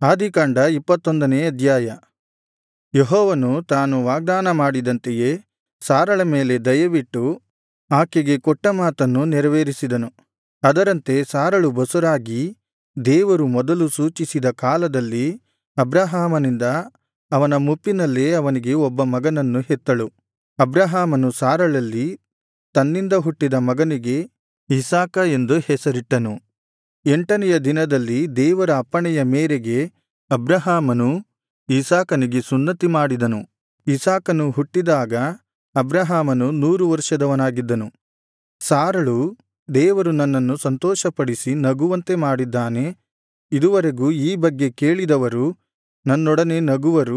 ಆದಿಕಾಂಡ 21ನೇ ಅಧ್ಯಾಯ. ಯೆಹೋವನು ತಾನು ವಾಗ್ದಾನ ಮಾಡಿದಂತೆಯೇ ಸಾರಳ ಮೇಲೆ ದಯವಿಟ್ಟು ಆಕೆಗೆ ಕೊಟ್ಟ ಮಾತನ್ನು ನೆರವೇರಿಸಿದನು. ಅದರಂತೆ ಸಾರಳು ಬಸುರಾಗಿ ದೇವರು ಮೊದಲು ಸೂಚಿಸಿದ ಕಾಲದಲ್ಲಿ ಅಬ್ರಹಾಮನಿಂದ ಅವನ ಮುಪ್ಪಿನಲ್ಲೇ ಅವನಿಗೆ ಒಬ್ಬ ಮಗನನ್ನು ಹೆತ್ತಳು. ಅಬ್ರಹಾಮನು ಸಾರಳಲ್ಲಿ ತನ್ನಿಂದ ಹುಟ್ಟಿದ ಮಗನಿಗೆ ಇಸಾಕ ಎಂದು ಹೆಸರಿಟ್ಟನು. 8ನೆಯ ದಿನದಲ್ಲಿ ದೇವರ ಅಪ್ಪಣೆಯ ಮೇರೆಗೆ ಅಬ್ರಹಾಮನು ಇಸಾಕನಿಗೆ ಸುನ್ನತಿ ಮಾಡಿದನು. ಇಸಾಕನು ಹುಟ್ಟಿದಾಗ ಅಬ್ರಹಾಮನು 100 ವರ್ಷದವನಾಗಿದ್ದನು. ಸಾರಳು, ದೇವರು ನನ್ನನ್ನು ಸಂತೋಷಪಡಿಸಿ ನಗುವಂತೆ ಮಾಡಿದ್ದಾನೆ, ಇದುವರೆಗೂ ಈ ಬಗ್ಗೆ ಕೇಳಿದವರು ನನ್ನೊಡನೆ ನಗುವರು,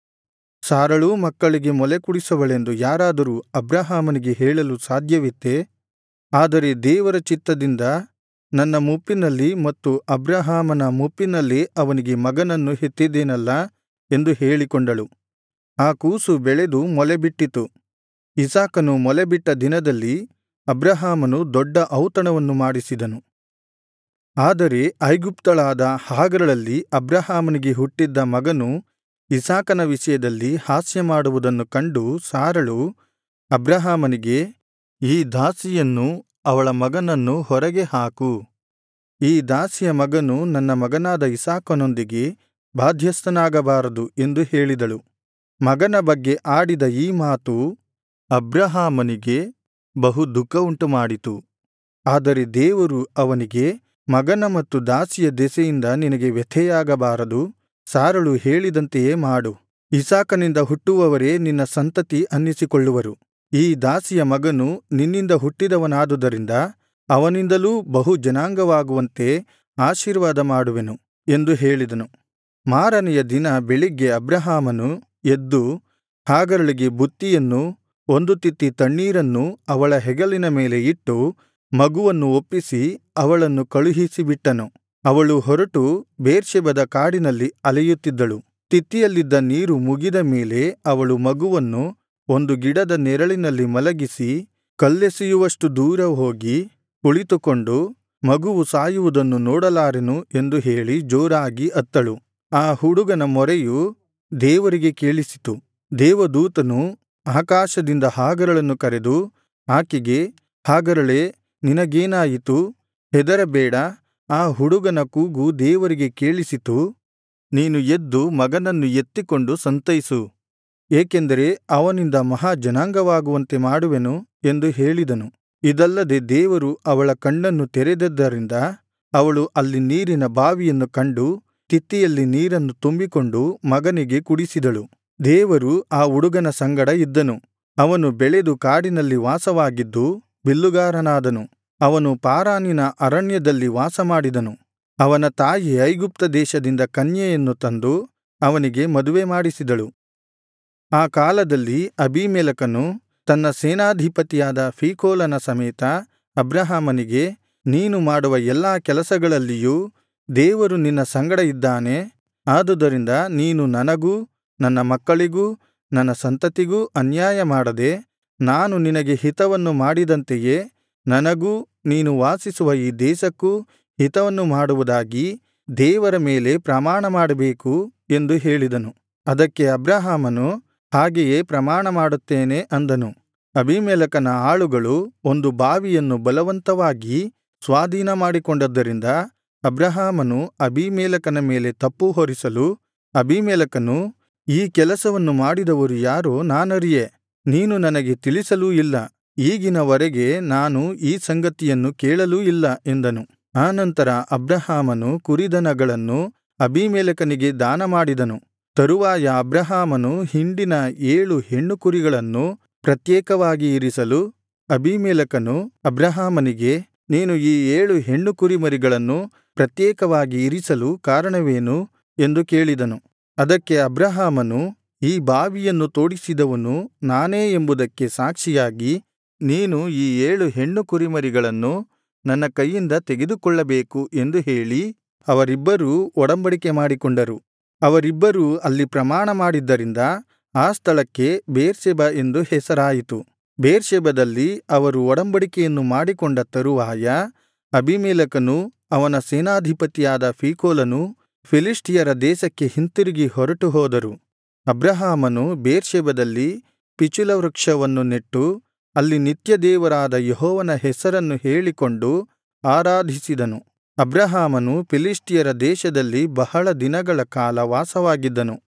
ಸಾರಳೂ ಮಕ್ಕಳಿಗೆ ಮೊಲೆಕುಡಿಸುವಳೆಂದು ಯಾರಾದರೂ ಅಬ್ರಹಾಮನಿಗೆ ಹೇಳಲು ಸಾಧ್ಯವಿತ್ತೇ? ಆದರೆ ದೇವರ ಚಿತ್ತದಿಂದ ನನ್ನ ಮುಪ್ಪಿನಲ್ಲಿ ಮತ್ತು ಅಬ್ರಹಾಮನ ಮುಪ್ಪಿನಲ್ಲೇ ಅವನಿಗೆ ಮಗನನ್ನು ಹೆತ್ತಿದ್ದೇನಲ್ಲಾ ಎಂದು ಹೇಳಿಕೊಂಡಳು. ಆ ಕೂಸು ಬೆಳೆದು ಮೊಲೆಬಿಟ್ಟಿತು. ಇಸಾಕನು ಮೊಲೆಬಿಟ್ಟ ದಿನದಲ್ಲಿ ಅಬ್ರಹಾಮನು ದೊಡ್ಡ ಔತಣವನ್ನು ಮಾಡಿಸಿದನು. ಆದರೆ ಐಗುಪ್ತಳಾದ ಹಾಗರಳಲ್ಲಿ ಅಬ್ರಹಾಮನಿಗೆ ಹುಟ್ಟಿದ್ದ ಮಗನು ಇಸಾಕನ ವಿಷಯದಲ್ಲಿ ಹಾಸ್ಯಮಾಡುವುದನ್ನು ಕಂಡು ಸಾರಳು ಅಬ್ರಹಾಮನಿಗೆ, ಈ ದಾಸಿಯನ್ನೂ ಅವಳ ಮಗನನ್ನು ಹೊರಗೆ ಹಾಕು, ಈ ದಾಸಿಯ ಮಗನು ನನ್ನ ಮಗನಾದ ಇಸಾಕನೊಂದಿಗೆ ಬಾಧ್ಯಸ್ಥನಾಗಬಾರದು ಎಂದು ಹೇಳಿದಳು. ಮಗನ ಬಗ್ಗೆ ಆಡಿದ ಈ ಮಾತು ಅಬ್ರಹಾಮನಿಗೆ ಬಹು ದುಃಖವುಂಟುಮಾಡಿತು. ಆದರೆ ದೇವರು ಅವನಿಗೆ, ಮಗನ ಮತ್ತು ದಾಸಿಯ ದೆಸೆಯಿಂದ ನಿನಗೆ ವ್ಯಥೆಯಾಗಬಾರದು, ಸಾರಳು ಹೇಳಿದಂತೆಯೇ ಮಾಡು, ಇಸಾಕನಿಂದ ಹುಟ್ಟುವವರೇ ನಿನ್ನ ಸಂತತಿ ಅನ್ನಿಸಿಕೊಳ್ಳುವರು. ಈ ದಾಸಿಯ ಮಗನು ನಿನ್ನಿಂದ ಹುಟ್ಟಿದವನಾದುದರಿಂದ ಅವನಿಂದಲೂ ಬಹು ಜನಾಂಗವಾಗುವಂತೆ ಆಶೀರ್ವಾದ ಮಾಡುವೆನು ಎಂದು ಹೇಳಿದನು. ಮಾರನೆಯ ದಿನ ಬೆಳಿಗ್ಗೆ ಅಬ್ರಹಾಮನು ಎದ್ದು ಹಾಗರಳಿಗೆ ಬುತ್ತಿಯನ್ನೂ 1 ತಿತ್ತಿ ತಣ್ಣೀರನ್ನೂ ಅವಳ ಹೆಗಲಿನ ಮೇಲೆ ಇಟ್ಟು ಮಗುವನ್ನು ಒಪ್ಪಿಸಿ ಅವಳನ್ನು ಕಳುಹಿಸಿಬಿಟ್ಟನು. ಅವಳು ಹೊರಟು ಬೇರ್ಷೆಬದ ಕಾಡಿನಲ್ಲಿ ಅಲೆಯುತ್ತಿದ್ದಳು. ತಿತ್ತಿಯಲ್ಲಿದ್ದ ನೀರು ಮುಗಿದ ಮೇಲೆ ಅವಳು ಮಗುವನ್ನು ಒಂದು ಗಿಡದ ನೆರಳಿನಲ್ಲಿ ಮಲಗಿಸಿ ಕಲ್ಲೆಸೆಯುವಷ್ಟು ದೂರ ಹೋಗಿ ಕುಳಿತುಕೊಂಡು, ಮಗುವು ಸಾಯುವುದನ್ನು ನೋಡಲಾರೆನು ಎಂದು ಹೇಳಿ ಜೋರಾಗಿ ಅತ್ತಳು. ಆ ಹುಡುಗನ ಮೊರೆಯು ದೇವರಿಗೆ ಕೇಳಿಸಿತು. ದೇವದೂತನು ಆಕಾಶದಿಂದ ಹಾಗರಳನ್ನು ಕರೆದು ಆಕೆಗೆ, ಹಾಗರಳೇ, ನಿನಗೇನಾಯಿತು? ಹೆದರಬೇಡ, ಆ ಹುಡುಗನ ಕೂಗು ದೇವರಿಗೆ ಕೇಳಿಸಿತು. ನೀನು ಎದ್ದು ಮಗನನ್ನು ಎತ್ತಿಕೊಂಡು ಸಂತೈಸು, ಏಕೆಂದರೆ ಅವನಿಂದ ಮಹಾ ಜನಾಂಗವಾಗುವಂತೆ ಮಾಡುವೆನು ಎಂದು ಹೇಳಿದನು. ಇದಲ್ಲದೆ ದೇವರು ಅವಳ ಕಣ್ಣನ್ನು ತೆರೆದದ್ದರಿಂದ ಅವಳು ಅಲ್ಲಿ ನೀರಿನ ಬಾವಿಯನ್ನು ಕಂಡು ತಿತ್ತಿಯಲ್ಲಿ ನೀರನ್ನು ತುಂಬಿಕೊಂಡು ಮಗನಿಗೆ ಕುಡಿಸಿದಳು. ದೇವರು ಆ ಹುಡುಗನ ಸಂಗಡ ಇದ್ದನು. ಅವನು ಬೆಳೆದು ಕಾಡಿನಲ್ಲಿ ವಾಸವಾಗಿದ್ದು ಬಿಲ್ಲುಗಾರನಾದನು. ಅವನು ಪಾರಾನಿನ ಅರಣ್ಯದಲ್ಲಿ ವಾಸಮಾಡಿದನು. ಅವನ ತಾಯಿ ಐಗುಪ್ತ ದೇಶದಿಂದ ಕನ್ಯೆಯನ್ನು ತಂದು ಅವನಿಗೆ ಮದುವೆ ಮಾಡಿಸಿದಳು. ಆ ಕಾಲದಲ್ಲಿ ಅಬೀಮೆಲೆಕನು ತನ್ನ ಸೇನಾಧಿಪತಿಯಾದ ಫೀಕೋಲನ ಸಮೇತ ಅಬ್ರಹಾಮನಿಗೆ, ನೀನು ಮಾಡುವ ಎಲ್ಲಾ ಕೆಲಸಗಳಲ್ಲಿಯೂ ದೇವರು ನಿನ್ನ ಸಂಗಡ ಇದ್ದಾನೆ, ಆದುದರಿಂದ ನೀನು ನನಗೂ ನನ್ನ ಮಕ್ಕಳಿಗೂ ನನ್ನ ಸಂತತಿಗೂ ಅನ್ಯಾಯ ಮಾಡದೆ ನಾನು ನಿನಗೆ ಹಿತವನ್ನು ಮಾಡಿದಂತೆಯೇ ನನಗೂ ನೀನು ವಾಸಿಸುವ ಈ ದೇಶಕ್ಕೂ ಹಿತವನ್ನು ಮಾಡುವುದಾಗಿ ದೇವರ ಮೇಲೆ ಪ್ರಮಾಣ ಮಾಡಬೇಕು ಎಂದು ಹೇಳಿದನು. ಅದಕ್ಕೆ ಅಬ್ರಹಾಮನು, ಹಾಗೆಯೇ ಪ್ರಮಾಣ ಮಾಡುತ್ತೇನೆ ಅಂದನು. ಅಬೀಮೆಲೆಕನ ಆಳುಗಳು ಒಂದು ಬಾವಿಯನ್ನು ಬಲವಂತವಾಗಿ ಸ್ವಾಧೀನ ಮಾಡಿಕೊಂಡದ್ದರಿಂದ ಅಬ್ರಹಾಮನು ಅಬೀಮೆಲೆಕನ ಮೇಲೆ ತಪ್ಪು ಹೊರಿಸಲು, ಅಬೀಮೆಲೆಕನು, ಈ ಕೆಲಸವನ್ನು ಮಾಡಿದವರು ಯಾರೋ ನಾನರಿಯೆ, ನೀನು ನನಗೆ ತಿಳಿಸಲೂ ಇಲ್ಲ, ಈಗಿನ ವರೆಗೆ ನಾನು ಈ ಸಂಗತಿಯನ್ನು ಕೇಳಲೂ ಇಲ್ಲ ಎಂದನು. ಆನಂತರ ಅಬ್ರಹಾಮನು ಕುರಿದನಗಳನ್ನು ಅಬೀಮೆಲೆಕನಿಗೆ ದಾನ ಮಾಡಿದನು. ತರುವಾಯ ಅಬ್ರಹಾಮನು ಹಿಂಡಿನ 7 ಹೆಣ್ಣು ಕುರಿಗಳನ್ನು ಪ್ರತ್ಯೇಕವಾಗಿ ಇರಿಸಲು ಅಬೀಮೆಲೆಕನು ಅಬ್ರಹಾಮನಿಗೆ, ನೀನು ಈ 7 ಹೆಣ್ಣು ಕುರಿಮರಿಗಳನ್ನು ಪ್ರತ್ಯೇಕವಾಗಿ ಇರಿಸಲು ಕಾರಣವೇನು ಎಂದು ಕೇಳಿದನು. ಅದಕ್ಕೆ ಅಬ್ರಹಾಮನು, ಈ ಬಾವಿಯನ್ನು ತೋಡಿಸಿದವನು ನಾನೇ ಎಂಬುದಕ್ಕೆ ಸಾಕ್ಷಿಯಾಗಿ ನೀನು ಈ 7 ಹೆಣ್ಣು ಕುರಿಮರಿಗಳನ್ನು ನನ್ನ ಕೈಯಿಂದ ತೆಗೆದುಕೊಳ್ಳಬೇಕು ಎಂದು ಹೇಳಿ ಅವರಿಬ್ಬರೂ ಒಡಂಬಡಿಕೆ ಮಾಡಿಕೊಂಡರು. ಅವರಿಬ್ಬರೂ ಅಲ್ಲಿ ಪ್ರಮಾಣ ಮಾಡಿದ್ದರಿಂದ ಆ ಸ್ಥಳಕ್ಕೆ ಬೇರ್ಷೆಬ ಎಂದು ಹೆಸರಾಯಿತು. ಬೇರ್ಷೆಬದಲ್ಲಿ ಅವರು ಒಡಂಬಡಿಕೆಯನ್ನು ಮಾಡಿಕೊಂಡ ತರುವಾಯ ಅಬೀಮೆಲೆಕನೂ ಅವನ ಸೇನಾಧಿಪತಿಯಾದ ಫೀಕೋಲನೂ ಫಿಲಿಷ್ಟಿಯರ ದೇಶಕ್ಕೆ ಹಿಂತಿರುಗಿ ಹೊರಟು ಹೋದರು. ಅಬ್ರಹಾಮನು ಬೇರ್ಷೆಬದಲ್ಲಿ ಪಿಚುಲವೃಕ್ಷವನ್ನು ನೆಟ್ಟು ಅಲ್ಲಿ ನಿತ್ಯದೇವರಾದ ಯೆಹೋವನ ಹೆಸರನ್ನು ಹೇಳಿಕೊಂಡು ಆರಾಧಿಸಿದನು. ಅಬ್ರಹಾಮನು ಫಿಲಿಷ್ಟಿಯರ ದೇಶದಲ್ಲಿ ಬಹಳ ದಿನಗಳ ಕಾಲ ವಾಸವಾಗಿದ್ದನು.